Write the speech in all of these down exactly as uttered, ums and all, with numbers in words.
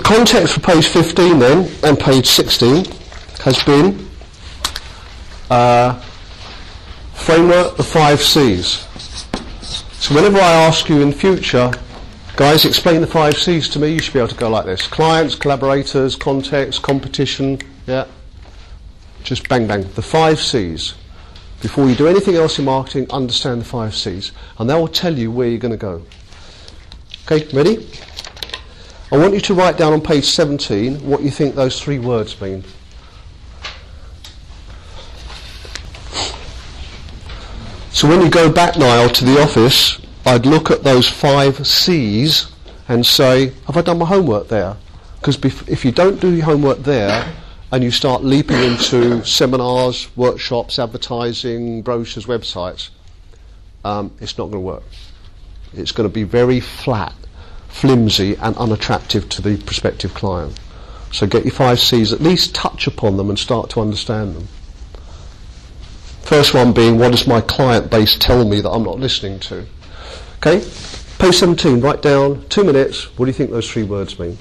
context for page fifteen then, and page sixteen, has been uh, framework, the five C's. So whenever I ask you in future, guys, explain the five C's to me, you should be able to go like this. Clients, collaborators, context, competition, yeah. Just bang, bang. The five C's. Before you do anything else in marketing, understand the five C's. And that will tell you where you're going to go. Okay, ready? I want you to write down on page seventeen what you think those three words mean. So when you go back, Niall, to the office, I'd look at those five C's and say, have I done my homework there? Because bef- if you don't do your homework there and you start leaping into seminars, workshops, advertising, brochures, websites, um, it's not going to work. It's going to be very flat, flimsy and unattractive to the prospective client. So get your five C's, at least touch upon them and start to understand them. First one being, what does my client base tell me that I'm not listening to? Okay, page seventeen, write down, two minutes, what do you think those three words mean?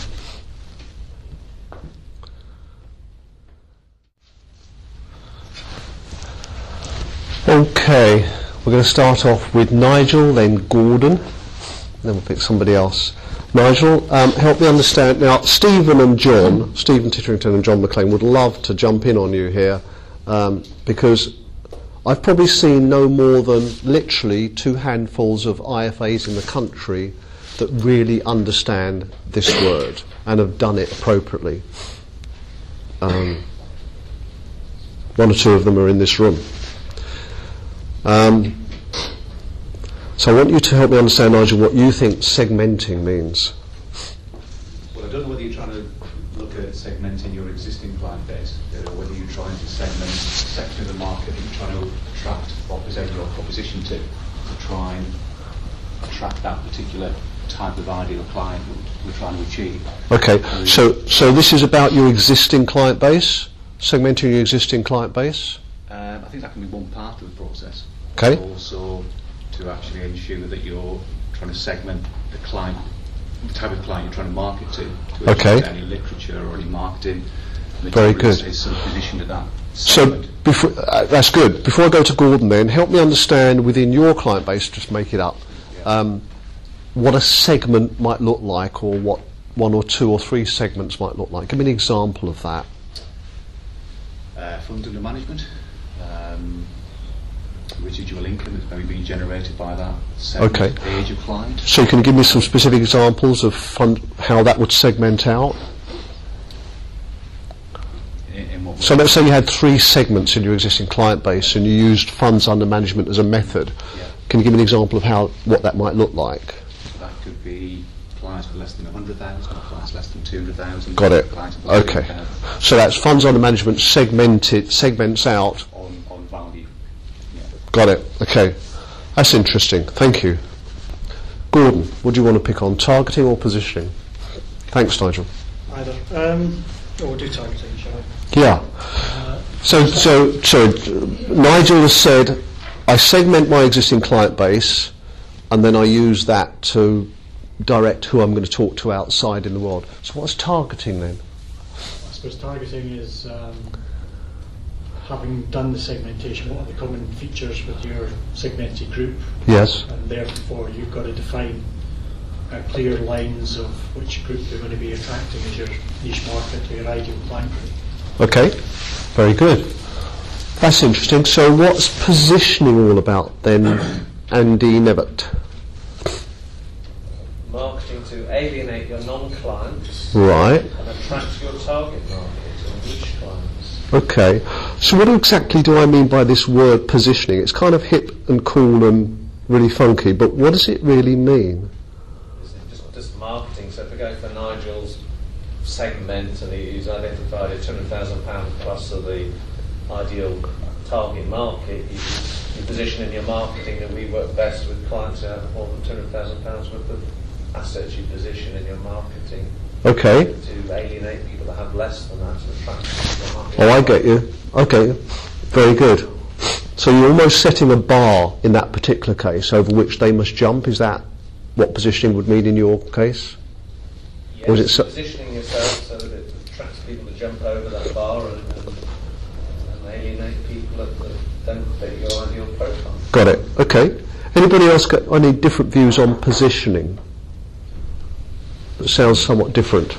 Okay, we're going to start off with Nigel, then Gordon, then we'll pick somebody else. Nigel, um, help me understand. Now, Stephen and John, Stephen Titterington and John McLean would love to jump in on you here, um, because I've probably seen no more than literally two handfuls of I F As in the country that really understand this word and have done it appropriately. Um, one or two of them are in this room. Um, so I want you to help me understand, Nigel, what you think segmenting means. Well, I don't know whether you're trying to look at segmenting your existing client base, or whether you're trying to segment a section of the market that you're trying to attract or present your proposition to, to try and attract that particular type of ideal client that we're trying to achieve. Okay, so so this is about your existing client base, segmenting your existing client base? Um, I think that can be one part of the process. Okay. Also, to actually ensure that you're trying to segment the client, the type of client you're trying to market to, to okay. any literature or any marketing. Very good. Is sort of positioned at that so before, uh, that's good. Before I go to Gordon then, help me understand within your client base, just make it up, yeah. um, what a segment might look like, or what one or two or three segments might look like. Give me an example of that. Uh, funds under management. Um, residual income that's maybe being generated by that segment, okay. age of client. So can you give me some specific examples of fund, how that would segment out? In, in what so let's say you had three segments in your existing client base and you used funds under management as a method. Yeah. Can you give me an example of how what that might look like? That could be clients with less than one hundred thousand, or clients less than two hundred thousand. Got it. Okay. So that's funds under management segmented, segments out. On, on value. Yeah. Got it. Okay. That's interesting. Thank you. Gordon, what do you want to pick on? Targeting or positioning? Thanks, Nigel. Either. Um, or we'll do targeting, shall I? Yeah. Uh, so, so, so, Nigel has said, I segment my existing client base, and then I use that to direct who I'm going to talk to outside in the world. So what's targeting then? I suppose targeting is um, having done the segmentation, what are the common features with your segmented group? Yes. And therefore you've got to define uh, clear lines of which group you're going to be attracting as your niche market or your ideal client group. Okay, very good. That's interesting. So what's positioning all about then, Andy Nevitt? Marketing to alienate your non-clients, right, and attract your target market or niche clients. Okay, so what exactly do I mean by this word positioning? It's kind of hip and cool and really funky, but what does it really mean? It's just, just marketing. So if we go for Nigel's segment, and he's identified a two hundred thousand pounds plus of the ideal target market, you, you position in your marketing that we work best with clients who have more than two hundred thousand pounds worth of assets. You position in your marketing okay. to alienate people that have less than that to attract your market. Oh, I get you. Okay, very good. So you're almost setting a bar in that particular case over which they must jump. Is that what positioning would mean in your case? Yeah, Or is it so- positioning yourself so that it attracts people to jump over that bar and, and, and alienate people that, that don't fit your ideal profile. Got it. Okay. Anybody else got any different views on positioning? It sounds somewhat different.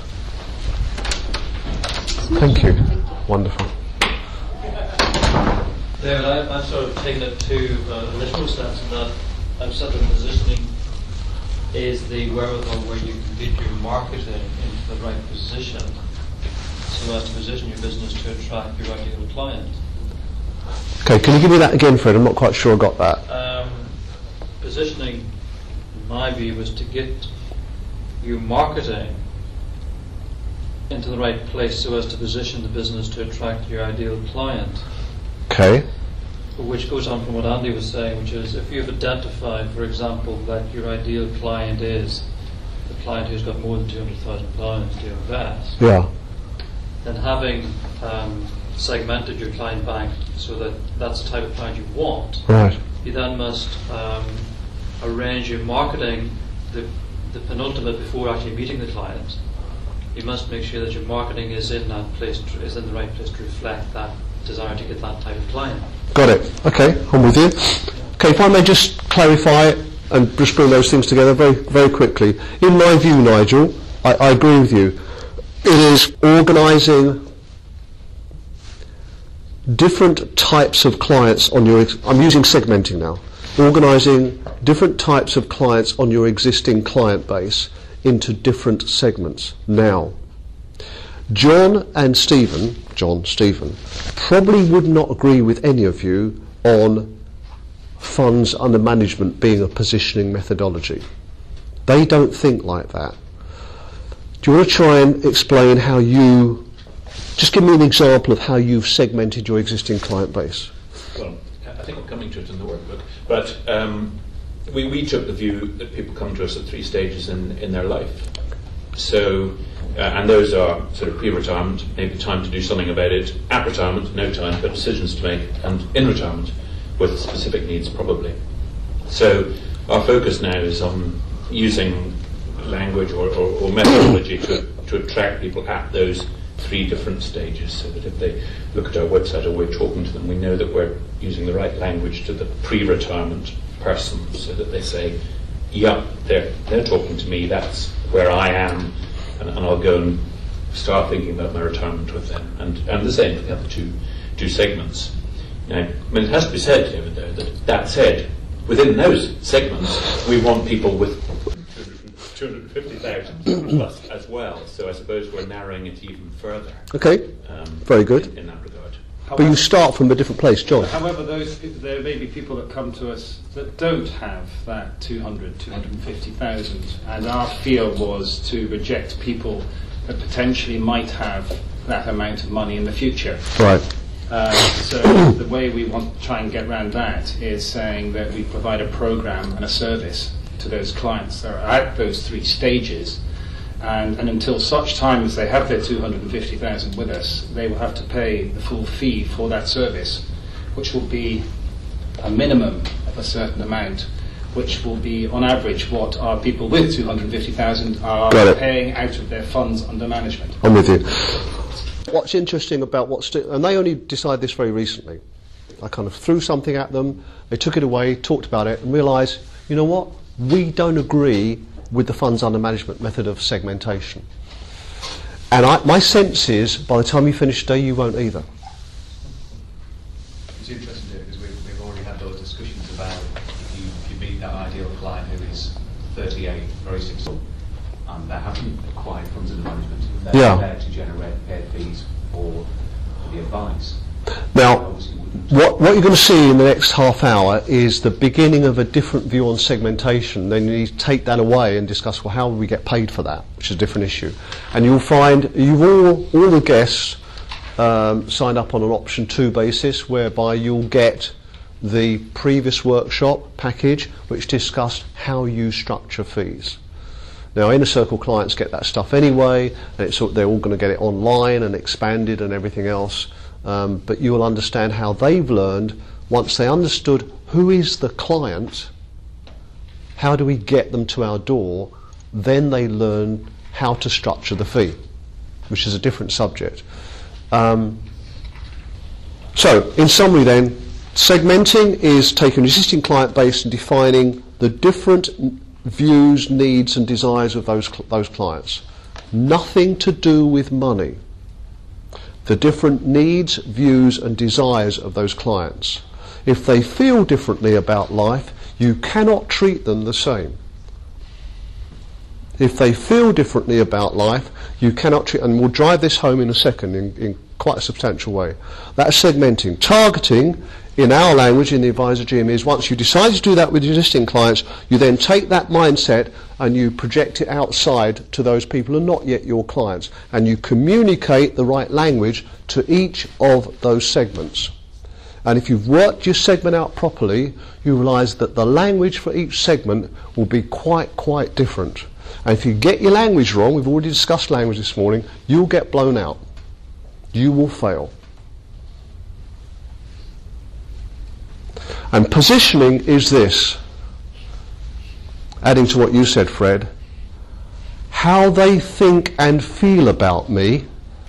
Thank you. Wonderful. David, I, I've sort of taken it to uh, a literal sense in that I've said that positioning is the wherewithal where you can get your marketing into the right position so as to position your business to attract your ideal client. Okay, can you give me that again, Fred? I'm not quite sure I got that. Um, positioning, in my view, was to get your marketing into the right place so as to position the business to attract your ideal client. Okay. Which goes on from what Andy was saying, which is if you've identified, for example, that your ideal client is the client who's got more than two hundred thousand pounds to invest, Yeah. then having um, segmented your client bank so that that's the type of client you want, Right. you then must um, arrange your marketing, the, the penultimate before actually meeting the client. You must make sure that your marketing is in that place, to, is in the right place to reflect that desire to get that type of client. Got it. Okay, I'm with you. Okay, if I may just clarify and just bring those things together very, very quickly. In my view, Nigel, I, I agree with you. It is organising different types of clients on your. Ex- I'm using segmenting now. Organising different types of clients on your existing client base into different segments. Now, John and Stephen, John, Stephen, probably would not agree with any of you on funds under management being a positioning methodology. They don't think like that. Do you want to try and explain how you, just give me an example of how you've segmented your existing client base? Well, I think I'm coming to it in the workbook, but um, we, we took the view that people come to us at three stages in, in their life. So, uh, and those are sort of pre-retirement, maybe time to do something about it, at retirement, no time, but decisions to make, and in retirement, with specific needs probably. So our focus now is on using language or, or, or methodology to, to attract people at those three different stages, so that if they look at our website or we're talking to them, we know that we're using the right language to the pre-retirement person, so that they say, yeah, they're, they're talking to me, that's where I am, and, and I'll go and start thinking about my retirement with them. And, and the same for the other two, two segments. Now, I mean, it has to be said, David, though, that that said, within those segments, we want people with two hundred fifty thousand plus as well. So I suppose we're narrowing it even further. Okay, um, very good. In, in that regard. But you start from a different place, John. However, those there may be people that come to us that don't have that two hundred, two hundred fifty thousand, and our fear was to reject people that potentially might have that amount of money in the future. Right. Uh, so the way we want to try and get around that is saying that we provide a program and a service to those clients that are at those three stages, and, and until such time as they have their two hundred fifty thousand with us, they will have to pay the full fee for that service, which will be a minimum of a certain amount, which will be on average what our people with two hundred fifty thousand are paying out of their funds under management. I'm with you. What's interesting about what's, and they only decided this very recently. I kind of threw something at them, they took it away, talked about it, and realised, you know what, we don't agree with the funds under management method of segmentation. And I, my sense is, by the time you finish today, you won't either. It's interesting, Dave, because we've, we've already had those discussions about if you, if you meet that ideal client who is thirty-eight, very successful, and they haven't acquired funds under management, they're Yeah. there to generate paid fees for the advice. Now, what, what you're going to see in the next half hour is the beginning of a different view on segmentation. Then you need to take that away and discuss, well, how will we get paid for that, which is a different issue. And you'll find you've all, all the guests um, signed up on an option two basis, whereby you'll get the previous workshop package, which discussed how you structure fees. Now, Inner Circle clients get that stuff anyway, and it's, they're all going to get it online and expanded and everything else. Um, but you will understand how they've learned, once they understood who is the client, how do we get them to our door, then they learn how to structure the fee, which is a different subject. Um, so, in summary then, segmenting is taking an existing client base and defining the different n- views, needs and desires of those cl- those clients. Nothing to do with money. The different needs, views and desires of those clients. If they feel differently about life, you cannot treat them the same. If they feel differently about life, you cannot treat, and we'll drive this home in a second in, in quite a substantial way. That's segmenting. Targeting, in our language, in the Advisor G M, is once you decide to do that with existing clients, you then take that mindset and you project it outside to those people who are not yet your clients, and you communicate the right language to each of those segments. And if you've worked your segment out properly, you realise that the language for each segment will be quite, quite different. And if you get your language wrong, we've already discussed language this morning, you'll get blown out. You will fail. And positioning is this, adding to what you said, Fred, how they think and feel about me,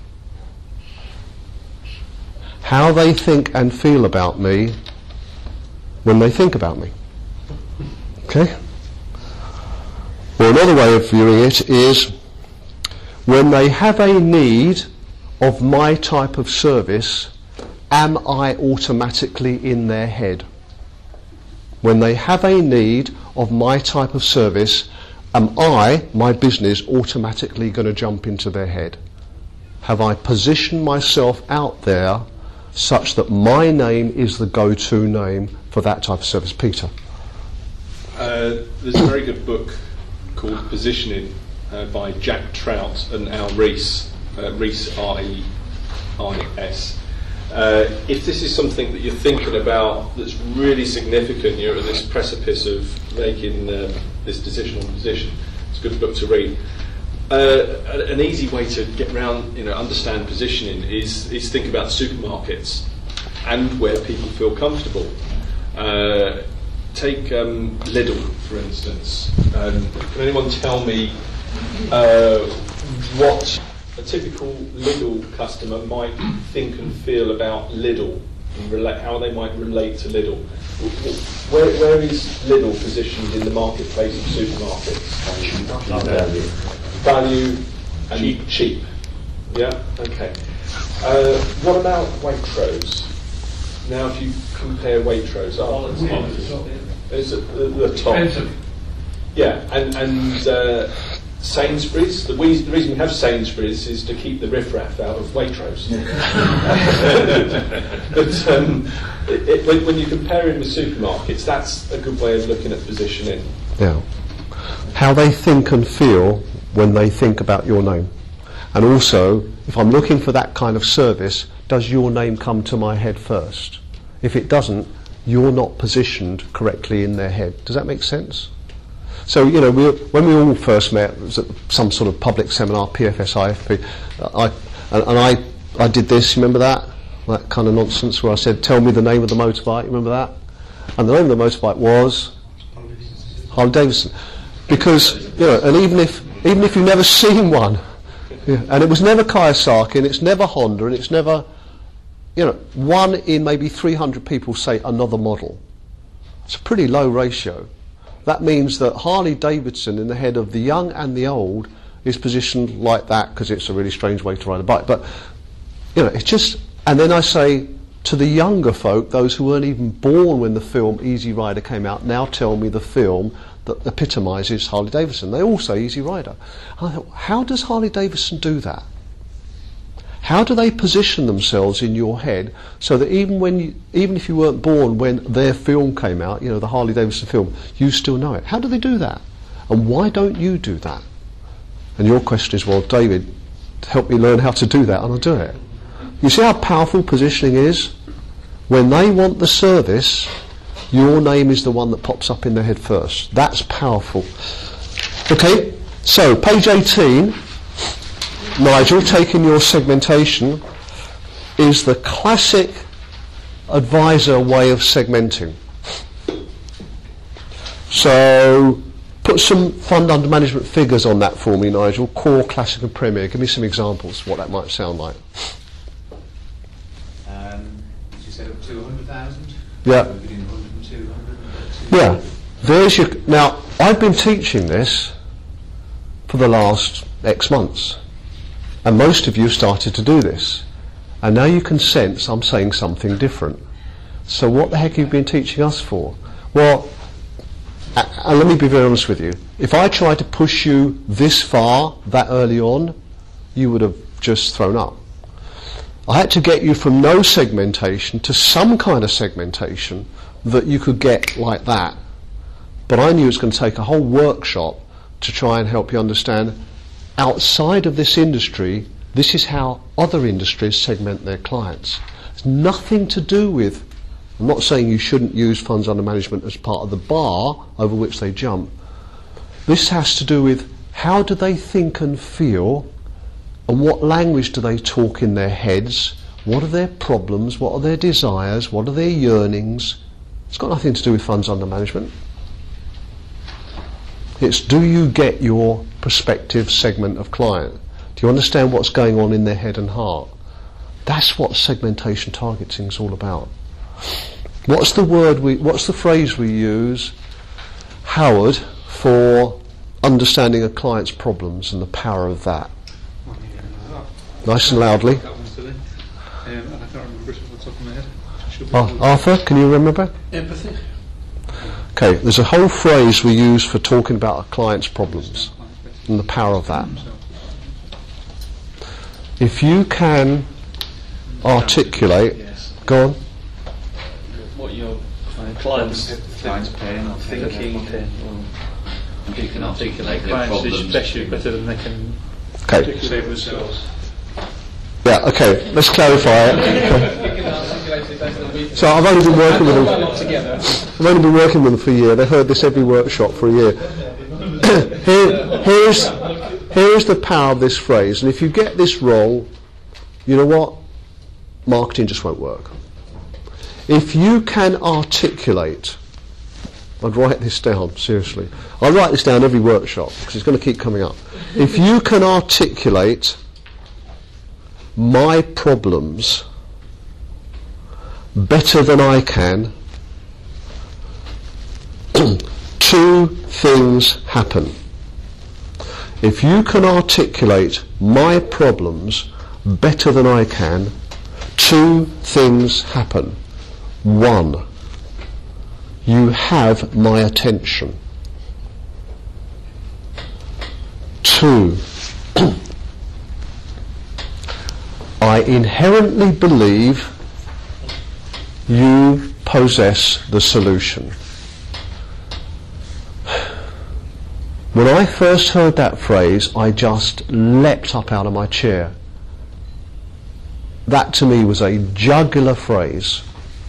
how they think and feel about me when they think about me. Okay? Or another way of viewing it is, when they have a need of my type of service, am I automatically in their head? When they have a need of my type of service, am I, my business, automatically going to jump into their head? Have I positioned myself out there such that my name is the go-to name for that type of service? Peter? Uh, there's a very good book called Positioning uh, by Jack Trout and Al Rees, uh, Rees R E I S. Uh, if this is something that you're thinking about that's really significant, you're at this precipice of making uh, this decisional position, it's a good book to read. Uh, an easy way to get around, you know, understand positioning is, is think about supermarkets and where people feel comfortable. Uh, take um, Lidl, for instance. Um, can anyone tell me uh, what a typical Lidl customer might think and feel about Lidl, and relate, how they might relate to Lidl? Where, where is Lidl positioned in the marketplace of supermarkets? Value. Value and cheap. cheap. Yeah, okay. Uh, what about Waitrose? Now, if you compare Waitrose, it's at the, the top. Expensive. Yeah, and, and uh, Sainsbury's. The, we, the reason we have Sainsbury's is to keep the riffraff out of Waitrose. But um, it, it, when, when you compare it with supermarkets, that's a good way of looking at positioning. Yeah. How they think and feel when they think about your name. And also, if I'm looking for that kind of service, does your name come to my head first? If it doesn't, you're not positioned correctly in their head. Does that make sense? So, you know, we, when we all first met, it was at some sort of public seminar, P F S I F P, I, and, and I, I did this, remember that? That kind of nonsense where I said, tell me the name of the motorbike, remember that? And the name of the motorbike was Harley Davidson. Because, you know, and even if, even if you've never seen one, yeah, and it was never Kawasaki, and it's never Honda, and it's never, you know, one in maybe three hundred people say another model. It's a pretty low ratio. That means that Harley Davidson, in the head of the young and the old, is positioned like that because it's a really strange way to ride a bike. But, you know, it's just, and then I say to the younger folk, those who weren't even born when the film Easy Rider came out, now tell me the film that epitomises Harley Davidson. They all say Easy Rider. And I thought, how does Harley Davidson do that? How do they position themselves in your head so that even when you, even if you weren't born when their film came out, you know, the Harley Davidson film, you still know it? How do they do that? And why don't you do that? And your question is, well, David, help me learn how to do that, and I'll do it. You see how powerful positioning is? When they want the service, your name is the one that pops up in their head first. That's powerful. Okay, so page eighteen, Nigel, taking your segmentation, is the classic advisor way of segmenting. So, put some fund under management figures on that for me, Nigel. Core, Classic and Premier. Give me some examples of what that might sound like. Um, did you set up two hundred thousand? Yeah. Between one hundred and two hundred? Yeah. There's your... Now, I've been teaching this for the last X months. And most of you have started to do this. And now you can sense I'm saying something different. So what the heck have you been teaching us for? Well, uh, and let me be very honest with you. If I tried to push you this far, that early on, you would have just thrown up. I had to get you from no segmentation to some kind of segmentation that you could get like that. But I knew it was going to take a whole workshop to try and help you understand outside of this industry, this is how other industries segment their clients. It's nothing to do with, I'm not saying you shouldn't use funds under management as part of the bar over which they jump. This has to do with how do they think and feel, and what language do they talk in their heads, what are their problems, what are their desires, what are their yearnings. It's got nothing to do with funds under management. It's do you get your prospective segment of client? Do you understand what's going on in their head and heart? That's what segmentation targeting is all about. What's the word we, what's the phrase we use, Howard, for understanding a client's problems and the power of that? Nice and loudly. That one's silly. Um, and I can't remember it off the top of my head. Oh, Arthur, can you remember? Empathy. Okay, there's a whole phrase we use for talking about a client's problems and the power of that. If you can articulate, Yes. go on. What your clients Client's pain or thinking, or you can articulate their Clients problems. especially better than they can Okay. articulate themselves. Yeah, okay, let's clarify it. So I've only been working with them. I've only been working with them for a year. They've heard this every workshop for a year. Here, here's, here's the power of this phrase, and if you get this wrong, you know what? Marketing just won't work. If you can articulate, I'd write this down, seriously. I write this down every workshop because it's going to keep coming up. If you can articulate my problems better than I can, two things happen. If you can articulate my problems better than I can, two things happen. One, you have my attention. Two, I inherently believe you possess the solution. When I first heard that phrase, I just leapt up out of my chair. That to me was a jugular phrase.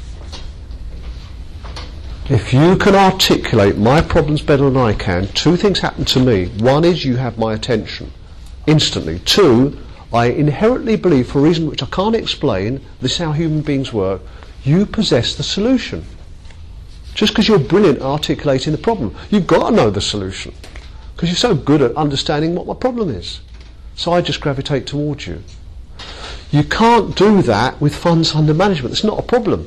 If you can articulate my problems better than I can, two things happen to me. One is you have my attention instantly. Two, I inherently believe, for a reason which I can't explain, this is how human beings work, you possess the solution. Just because you're brilliant at articulating the problem, you've got to know the solution, because you're so good at understanding what my problem is. So I just gravitate towards you. You can't do that with funds under management. It's not a problem.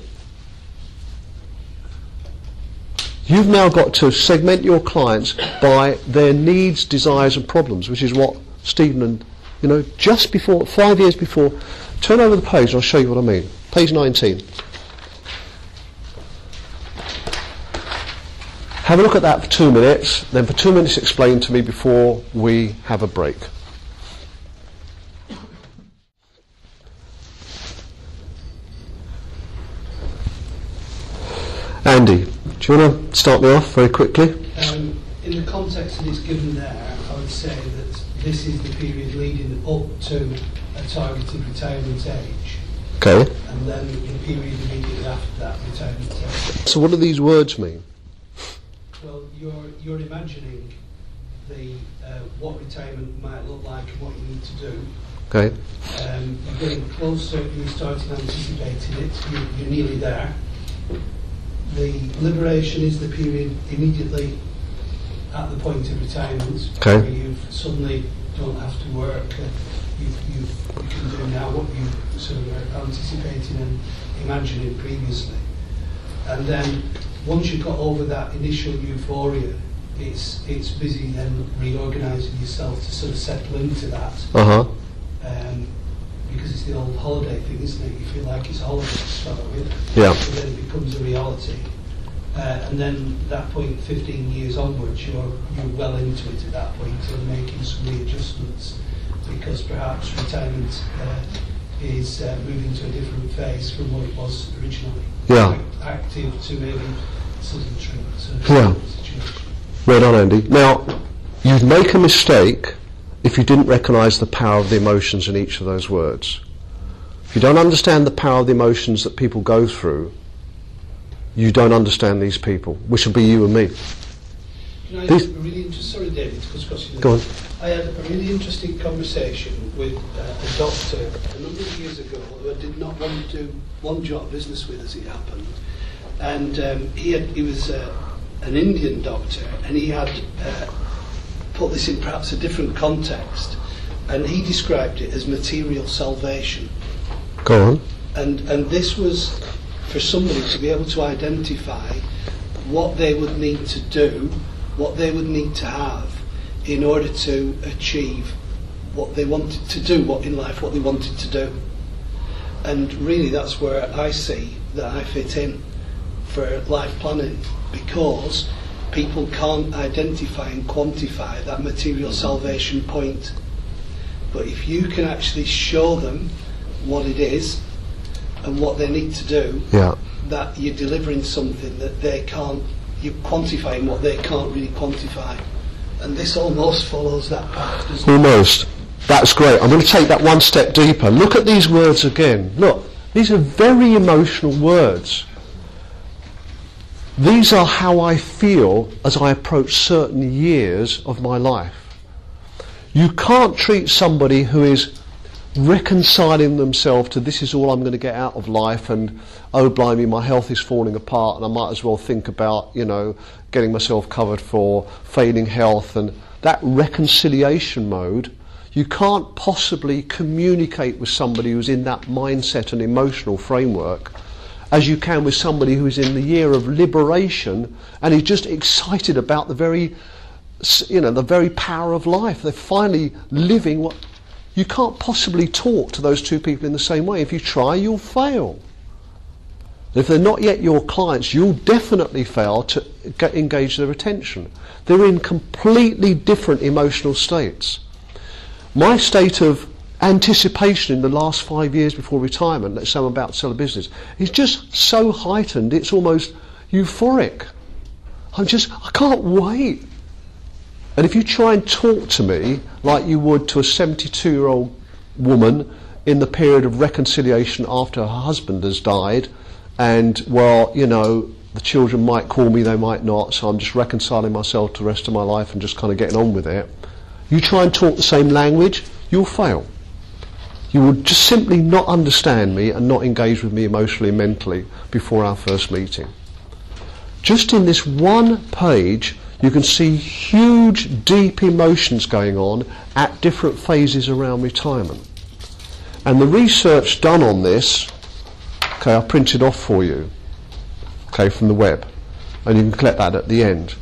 You've now got to segment your clients by their needs, desires and problems, which is what Stephen and, you know, just before, five years before, turn over the page and I'll show you what I mean. Page nineteen. Have a look at that for two minutes, then for two minutes explain to me before we have a break. Andy, do you want to start me off very quickly? Um, in the context that is given there, I would say that this is the period leading up to a targeted retirement age, Okay. and then the period immediately after that, retirement age. So what do these words mean? Well, you're you're imagining the uh, what retirement might look like and what you need to do. Okay. Um, you're getting closer, you're starting anticipating it, you're, you're nearly there. The liberation is the period immediately at the point of retirement, Okay. where you suddenly don't have to work, uh, you, you, you can do now what you sort of were anticipating and imagining previously. And then once you've got over that initial euphoria, it's it's busy then reorganising yourself to sort of settle into that. Uh-huh. Um, because it's the old holiday thing, isn't it? You feel like it's a holiday to start with, Yeah. but then it becomes a reality. Uh, and then at that point, fifteen years onwards, you're you're well into it at that point and making some readjustments, because perhaps retirement uh, is uh, moving to a different phase from what it was originally. Yeah. Active to maybe sedentary sort of Yeah. situation. Well done, Andy. Now, you'd make a mistake if you didn't recognise the power of the emotions in each of those words. If you don't understand the power of the emotions that people go through, you don't understand these people, which will be you and me. Can I These- have a really interesting, sorry David, to cut across you there. Go on. I had a really interesting conversation with uh, a doctor a number of years ago who I did not want to do one job business with, as it happened. And um, he, had, he was uh, an Indian doctor, and he had uh, put this in perhaps a different context, and he described it as material salvation. Go on. And, and this was for somebody to be able to identify what they would need to do, what they would need to have in order to achieve what they wanted to do, what in life, what they wanted to do. And really that's where I see that I fit in for life planning, because people can't identify and quantify that material salvation point. But if you can actually show them what it is and what they need to do, Yeah. that you're delivering something that they can't, you're quantifying what they can't really quantify. And this almost follows that path, doesn't it? Almost. That's great. I'm going to take that one step deeper. Look at these words again. Look, these are very emotional words. These are how I feel as I approach certain years of my life. You can't treat somebody who is reconciling themselves to this is all I'm going to get out of life, and oh blimey, my health is falling apart and I might as well think about, you know, getting myself covered for failing health, and that reconciliation mode. You can't possibly communicate with somebody who's in that mindset and emotional framework as you can with somebody who is in the year of liberation and is just excited about the very, you know, the very power of life. They're finally living what... You can't possibly talk to those two people in the same way. If you try, you'll fail. If they're not yet your clients, you'll definitely fail to get, engage their attention. They're in completely different emotional states. My state of anticipation in the last five years before retirement, let's say I'm about to sell a business, is just so heightened, it's almost euphoric. I'm just, I can't wait. And if you try and talk to me like you would to a seventy-two-year-old woman in the period of reconciliation after her husband has died, and, well, you know, the children might call me, they might not, so I'm just reconciling myself to the rest of my life and just kind of getting on with it. You try and talk the same language, you'll fail. You will just simply not understand me and not engage with me emotionally and mentally before our first meeting. Just in this one page, you can see huge, deep emotions going on at different phases around retirement. And the research done on this, okay, I printed off for you, okay, from the web, and you can collect that at the end.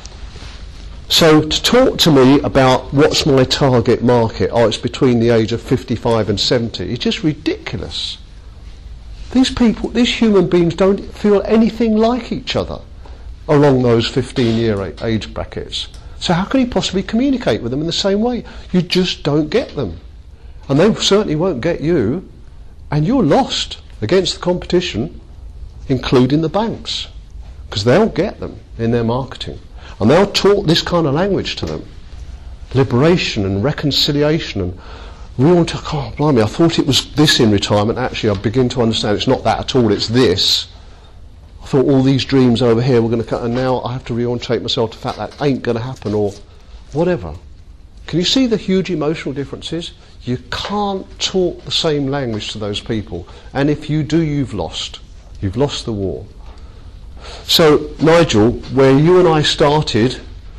So to talk to me about what's my target market, oh, it's between the age of fifty-five and seventy, it's just ridiculous. These people, these human beings don't feel anything like each other along those fifteen-year age brackets. So how can you possibly communicate with them in the same way? You just don't get them. And they certainly won't get you, and you're lost against the competition, including the banks, because they'll get them in their marketing. And they'll talk this kind of language to them. Liberation and reconciliation and real, oh blimey, I thought it was this in retirement. Actually, I begin to understand it's not that at all, it's this. I thought all these dreams over here were going to cut, and now I have to reorientate myself to the fact that ain't going to happen, or whatever. Can you see the huge emotional differences? You can't talk the same language to those people, and if you do, you've lost. You've lost the war. So, Nigel, where you and I started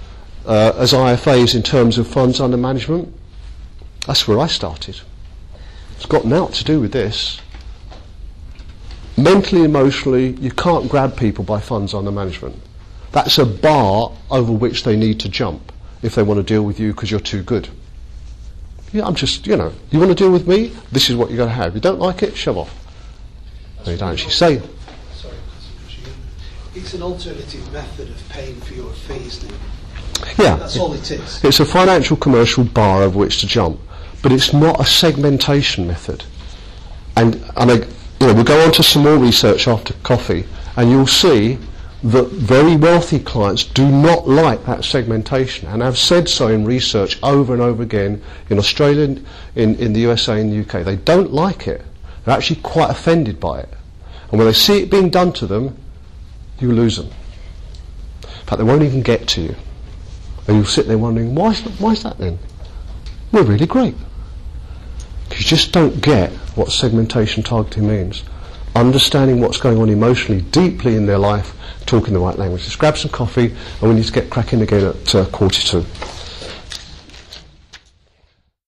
uh, as I F As in terms of funds under management. That's where I started. It's got naught to do with this. Mentally, emotionally, you can't grab people by funds under management. That's a bar over which they need to jump if they want to deal with you because you're too good. Yeah, I'm just, you know, you want to deal with me? This is what you're going to have. You don't like it? Shove off. No, you don't actually say. Sorry, it's an alternative method of paying for your fees, isn't it? Yeah. That's all it is. It's a financial commercial bar over which to jump, but it's not a segmentation method. And, and I, you know, we'll go on to some more research after coffee, and you'll see that very wealthy clients do not like that segmentation, and have said so in research over and over again in Australia, in, in the U S A and the U K. They don't like it. They're actually quite offended by it. And when they see it being done to them, you lose them. In fact, they won't even get to you. And you'll sit there wondering, why is that, why is that then? We're really great. Because you just don't get what segmentation targeting means. Understanding what's going on emotionally deeply in their life, talking the right language. Let's grab some coffee, and we need to get cracking again at uh, quarter two.